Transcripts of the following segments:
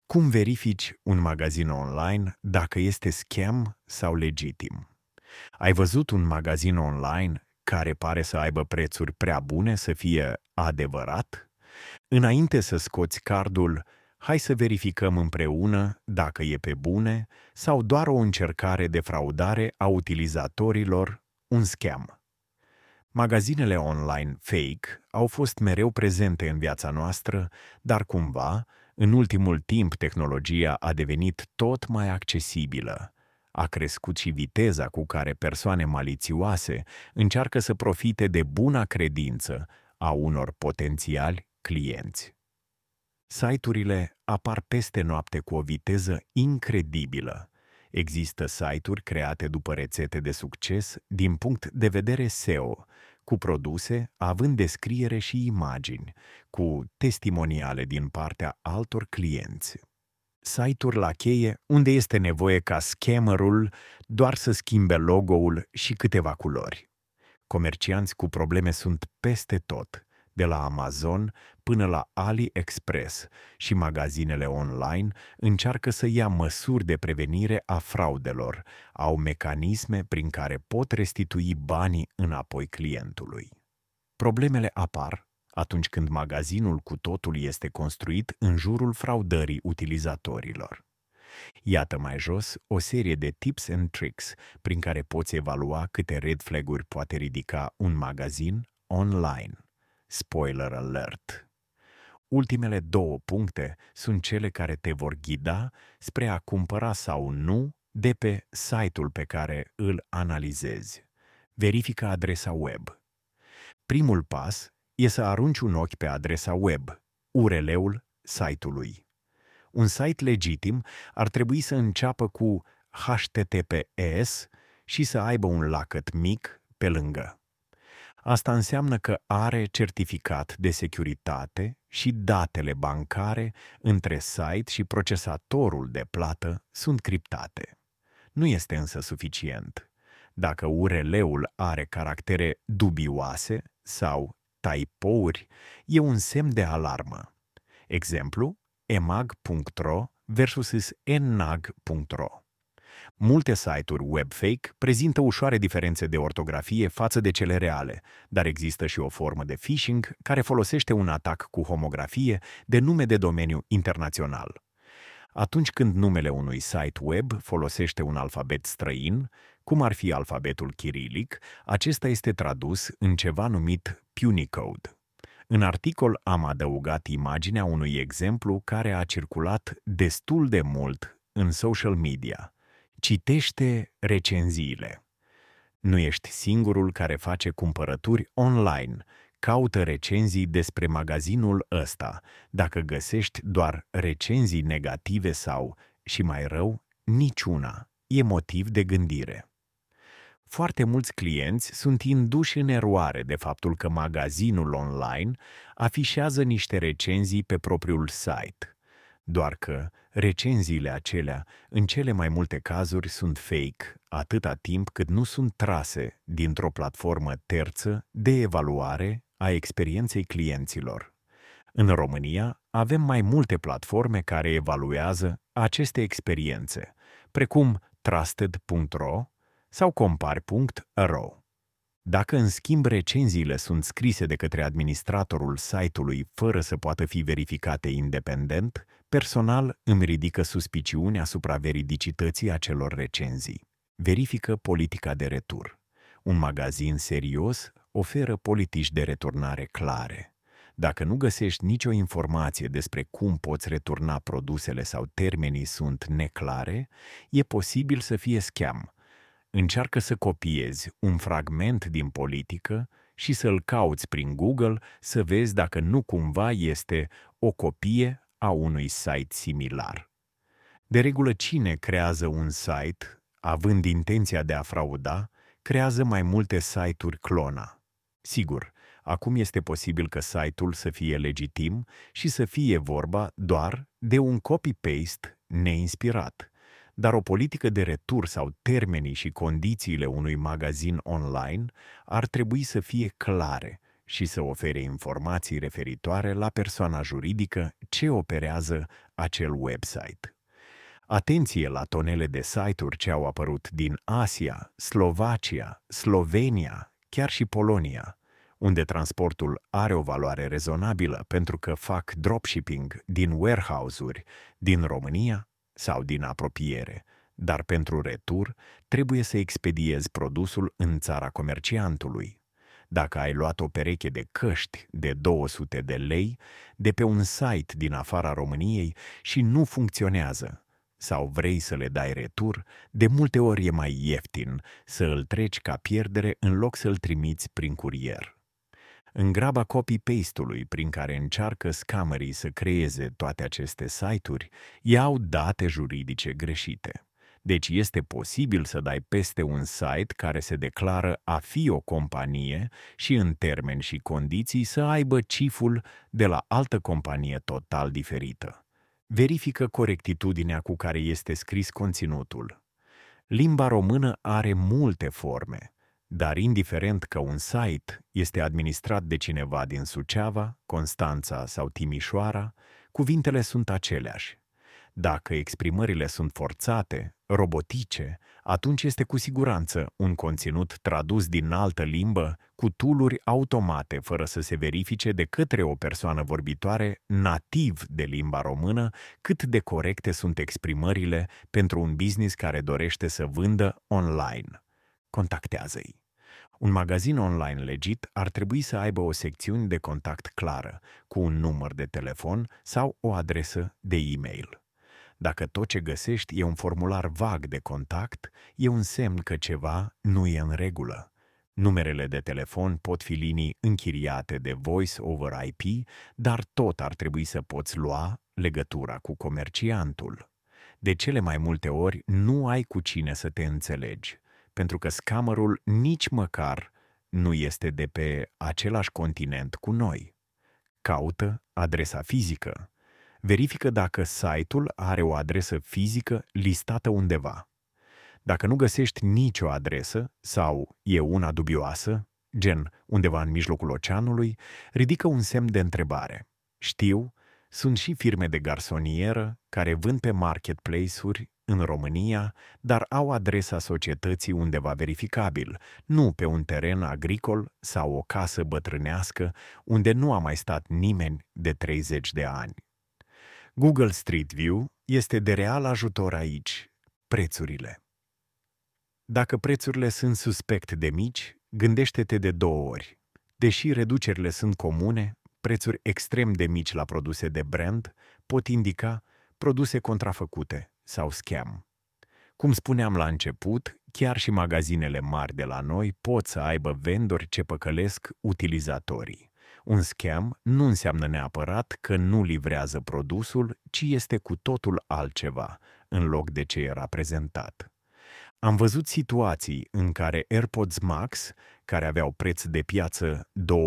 Cum verifici un magazin online dacă este scam sau legitim? Ai văzut un magazin online care pare să aibă prețuri prea bune să fie adevărat? Înainte să scoți cardul, hai să verificăm împreună dacă e pe bune sau doar o încercare de fraudare a utilizatorilor, un scam. Magazinele online fake au fost mereu prezente în viața noastră, dar cumva, în ultimul timp, tehnologia a devenit tot mai accesibilă. A crescut și viteza cu care persoane malițioase încearcă să profite de buna credință a unor potențiali clienți. Site-urile apar peste noapte cu o viteză incredibilă. Există site-uri create după rețete de succes din punct de vedere SEO, cu produse având descriere și imagini, cu testimoniale din partea altor clienți. Site-uri la cheie unde este nevoie ca scammerul doar să schimbe logo-ul și câteva culori. Comercianți cu probleme sunt peste tot, de la Amazon până la AliExpress, și magazinele online încearcă să ia măsuri de prevenire a fraudelor, au mecanisme prin care pot restitui banii înapoi clientului. Problemele apar atunci când magazinul cu totul este construit în jurul fraudării utilizatorilor. Iată mai jos o serie de tips and tricks prin care poți evalua câte red flag-uri poate ridica un magazin online. Spoiler alert! Ultimele două puncte sunt cele care te vor ghida spre a cumpăra sau nu de pe site-ul pe care îl analizezi. Verifică adresa web. Primul pas e să arunci un ochi pe adresa web, URL-ul site-ului. Un site legitim ar trebui să înceapă cu HTTPS și să aibă un lacăt mic pe lângă. Asta înseamnă că are certificat de securitate și datele bancare între site și procesatorul de plată sunt criptate. Nu este însă suficient. Dacă URL-ul are caractere dubioase sau typo-uri, e un semn de alarmă. Exemplu, emag.ro versus ennag.ro. Multe site-uri web fake prezintă ușoare diferențe de ortografie față de cele reale, dar există și o formă de phishing care folosește un atac cu homografie de nume de domeniu internațional. Atunci când numele unui site web folosește un alfabet străin, cum ar fi alfabetul chirilic, acesta este tradus în ceva numit Punycode. În articol am adăugat imaginea unui exemplu care a circulat destul de mult în social media. Citește recenziile. Nu ești singurul care face cumpărături online. Caută recenzii despre magazinul ăsta. Dacă găsești doar recenzii negative sau, și mai rău, niciuna, e motiv de gândire. Foarte mulți clienți sunt induși în eroare de faptul că magazinul online afișează niște recenzii pe propriul site. Doar că recenziile acelea, în cele mai multe cazuri, sunt fake, atâta timp cât nu sunt trase dintr-o platformă terță de evaluare a experienței clienților. În România avem mai multe platforme care evaluează aceste experiențe, precum Trusted.ro sau Compar.ro. Dacă, în schimb, recenziile sunt scrise de către administratorul site-ului fără să poată fi verificate independent, personal îmi ridică suspiciuni asupra veridicității acelor recenzii. Verifică politica de retur. Un magazin serios oferă politici de returnare clare. Dacă nu găsești nicio informație despre cum poți returna produsele sau termenii sunt neclare, e posibil să fie scam. Încearcă să copiezi un fragment din politică și să-l cauți prin Google să vezi dacă nu cumva este o copie a unui site similar. De regulă, cine creează un site, având intenția de a frauda, creează mai multe site-uri clona. Sigur, acum este posibil că site-ul să fie legitim și să fie vorba doar de un copy-paste neinspirat. Dar o politică de retur sau termenii și condițiile unui magazin online ar trebui să fie clare și să ofere informații referitoare la persoana juridică ce operează acel website. Atenție la tonele de site-uri ce au apărut din Asia, Slovacia, Slovenia, chiar și Polonia, unde transportul are o valoare rezonabilă pentru că fac dropshipping din warehouse-uri din România sau din apropiere, dar pentru retur trebuie să expediezi produsul în țara comerciantului. Dacă ai luat o pereche de căști de 200 de lei de pe un site din afara României și nu funcționează, sau vrei să le dai retur, de multe ori e mai ieftin să îl treci ca pierdere în loc să-l trimiți prin curier. În graba copy-paste-ului prin care încearcă scammerii să creeze toate aceste site-uri, iau date juridice greșite. Deci este posibil să dai peste un site care se declară a fi o companie și în termeni și condiții să aibă ciful de la altă companie total diferită. Verifică corectitudinea cu care este scris conținutul. Limba română are multe forme, dar indiferent că un site este administrat de cineva din Suceava, Constanța sau Timișoara, cuvintele sunt aceleași. Dacă exprimările sunt forțate, robotice, atunci este cu siguranță un conținut tradus din altă limbă cu tool-uri automate fără să se verifice de către o persoană vorbitoare nativ de limba română cât de corecte sunt exprimările pentru un business care dorește să vândă online. Contactează-i. Un magazin online legit ar trebui să aibă o secțiune de contact clară, cu un număr de telefon sau o adresă de e-mail. Dacă tot ce găsești e un formular vag de contact, e un semn că ceva nu e în regulă. Numerele de telefon pot fi linii închiriate de Voice over IP, dar tot ar trebui să poți lua legătura cu comerciantul. De cele mai multe ori nu ai cu cine să te înțelegi, pentru că scammerul nici măcar nu este de pe același continent cu noi. Caută adresa fizică. Verifică dacă site-ul are o adresă fizică listată undeva. Dacă nu găsești nicio adresă sau e una dubioasă, gen undeva în mijlocul oceanului, ridică un semn de întrebare. Știu, sunt și firme de garsonieră care vând pe marketplace-uri în România, dar au adresa societății undeva verificabil, nu pe un teren agricol sau o casă bătrânească unde nu a mai stat nimeni de 30 de ani. Google Street View este de real ajutor aici. Prețurile. Dacă prețurile sunt suspect de mici, gândește-te de 2 ori. Deși reducerile sunt comune, prețuri extrem de mici la produse de brand pot indica produse contrafăcute sau scam. Cum spuneam la început, chiar și magazinele mari de la noi pot să aibă vendori ce păcălesc utilizatorii. Un scam nu înseamnă neapărat că nu livrează produsul, ci este cu totul altceva, în loc de ce era prezentat. Am văzut situații în care AirPods Max, care aveau preț de piață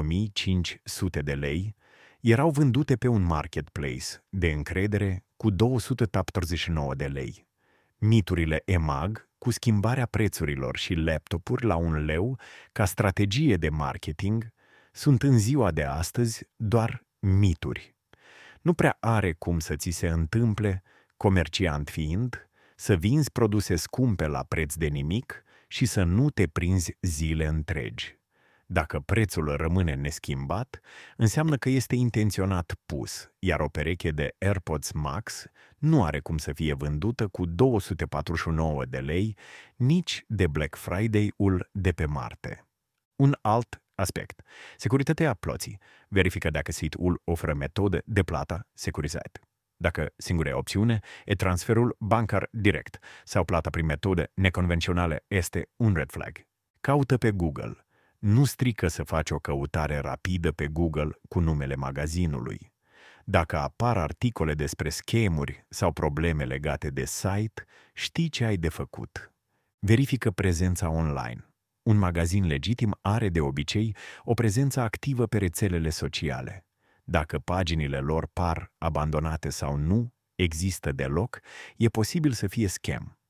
2500 de lei, erau vândute pe un marketplace de încredere cu 249 de lei. Miturile EMAG cu schimbarea prețurilor și laptopuri la 1 leu ca strategie de marketing sunt în ziua de astăzi doar mituri. Nu prea are cum să ți se întâmple, comerciant fiind, să vinzi produse scumpe la preț de nimic și să nu te prinzi zile întregi. Dacă prețul rămâne neschimbat, înseamnă că este intenționat pus, iar o pereche de AirPods Max nu are cum să fie vândută cu 249 de lei, nici de Black Friday-ul de pe Marte. Un alt aspect. Securitatea plății. Verifică dacă site-ul oferă metode de plată securizate. Dacă singura opțiune e transferul bancar direct sau plata prin metode neconvenționale, este un red flag. Caută pe Google. Nu strică să faci o căutare rapidă pe Google cu numele magazinului. Dacă apar articole despre schemuri sau probleme legate de site, știi ce ai de făcut. Verifică prezența online. Un magazin legitim are de obicei o prezență activă pe rețelele sociale. Dacă paginile lor par abandonate sau nu există deloc, e posibil să fie scam.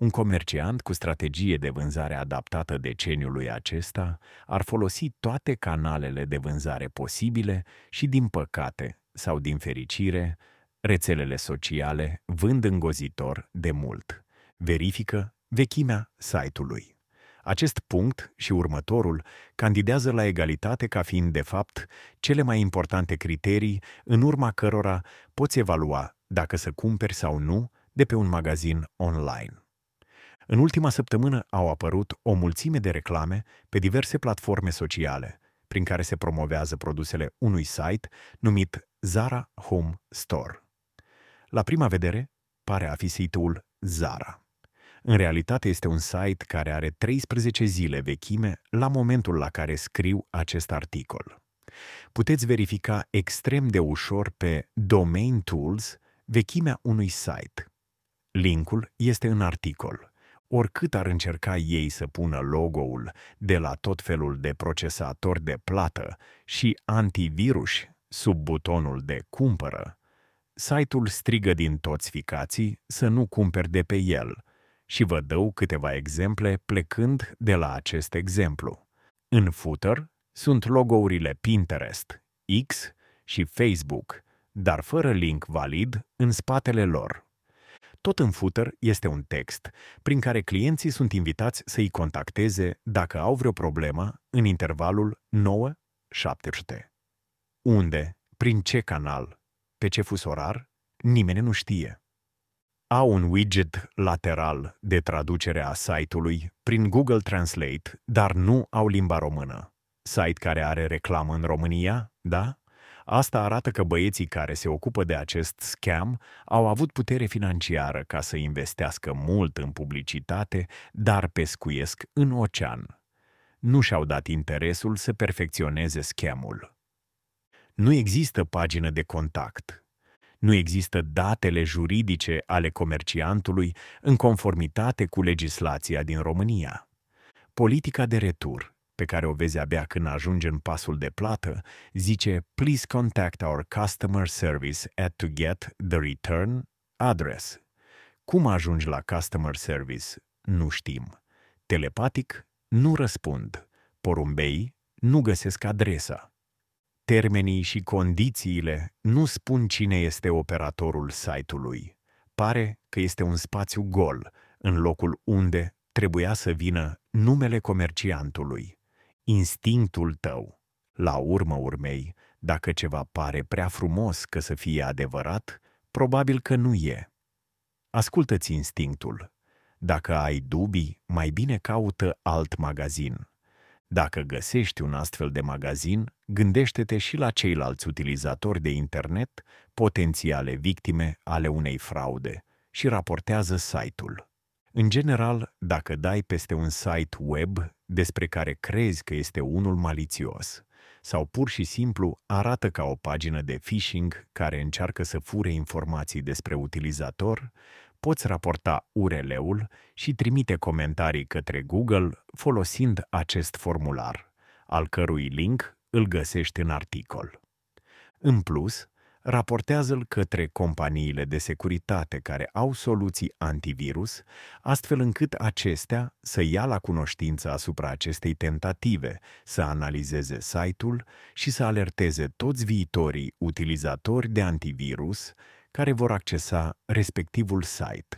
Un comerciant cu strategie de vânzare adaptată deceniului acesta ar folosi toate canalele de vânzare posibile și, din păcate sau din fericire, rețelele sociale vând îngrozitor de mult. Verifică vechimea site-ului. Acest punct și următorul candidează la egalitate ca fiind, de fapt, cele mai importante criterii în urma cărora poți evalua dacă să cumperi sau nu de pe un magazin online. În ultima săptămână au apărut o mulțime de reclame pe diverse platforme sociale, prin care se promovează produsele unui site numit Zara Home Store. La prima vedere, pare a fi site-ul Zara. În realitate este un site care are 13 zile vechime la momentul la care scriu acest articol. Puteți verifica extrem de ușor pe Domain Tools vechimea unui site. Linkul este în articol. Oricât ar încerca ei să pună logo-ul de la tot felul de procesatori de plată și antivirus sub butonul de cumpără, site-ul strigă din toți ficații să nu cumperi de pe el și vă dau câteva exemple plecând de la acest exemplu. În footer sunt logourile Pinterest, X și Facebook, dar fără link valid în spatele lor. Tot în footer este un text prin care clienții sunt invitați să-i contacteze dacă au vreo problemă în intervalul 9-700. Unde, prin ce canal, pe ce fus orar, nimeni nu știe. Au un widget lateral de traducere a site-ului prin Google Translate, dar nu au limba română. Site care are reclamă în România, da? Asta arată că băieții care se ocupă de acest scam au avut putere financiară ca să investească mult în publicitate, dar pescuiesc în ocean. Nu și-au dat interesul să perfecționeze scamul. Nu există pagină de contact. Nu există datele juridice ale comerciantului în conformitate cu legislația din România. Politica de retur, pe care o vezi abia când ajungi în pasul de plată, zice "Please contact our customer service to get the return address". Cum ajungi la customer service? Nu știm. Telepatic? Nu răspund. Porumbei? Nu găsesc adresa. Termenii și condițiile nu spun cine este operatorul site-ului. Pare că este un spațiu gol, în locul unde trebuia să vină numele comerciantului. Instinctul tău. La urmă urmei, dacă ceva pare prea frumos ca să fie adevărat, probabil că nu e. Ascultă-ți instinctul. Dacă ai dubii, mai bine caută alt magazin. Dacă găsești un astfel de magazin, gândește-te și la ceilalți utilizatori de internet, potențiale victime ale unei fraude, și raportează site-ul. În general, dacă dai peste un site web despre care crezi că este unul malițios, sau pur și simplu arată ca o pagină de phishing care încearcă să fure informații despre utilizator, poți raporta URL-ul și trimite comentarii către Google folosind acest formular, al cărui link îl găsești în articol. În plus, raportează-l către companiile de securitate care au soluții antivirus, astfel încât acestea să ia la cunoștință asupra acestei tentative, să analizeze site-ul și să alerteze toți viitorii utilizatori de antivirus care vor accesa respectivul site.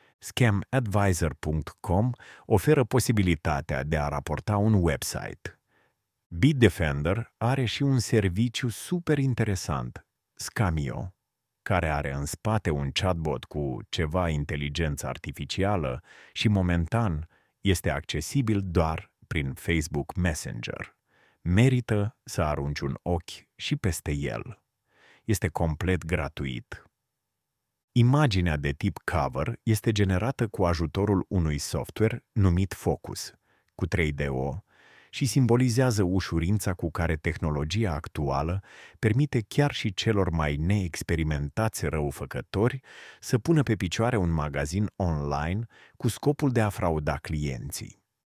Scamadvisor.com oferă posibilitatea de a raporta un website. Bitdefender are și un serviciu super interesant, Scamio, care are în spate un chatbot cu ceva inteligență artificială și momentan este accesibil doar prin Facebook Messenger. Merită să arunci un ochi și peste el. Este complet gratuit. Imaginea de tip cover este generată cu ajutorul unui software numit Focus, cu 3DO, și simbolizează ușurința cu care tehnologia actuală permite chiar și celor mai neexperimentați răufăcători să pună pe picioare un magazin online cu scopul de a frauda clienții.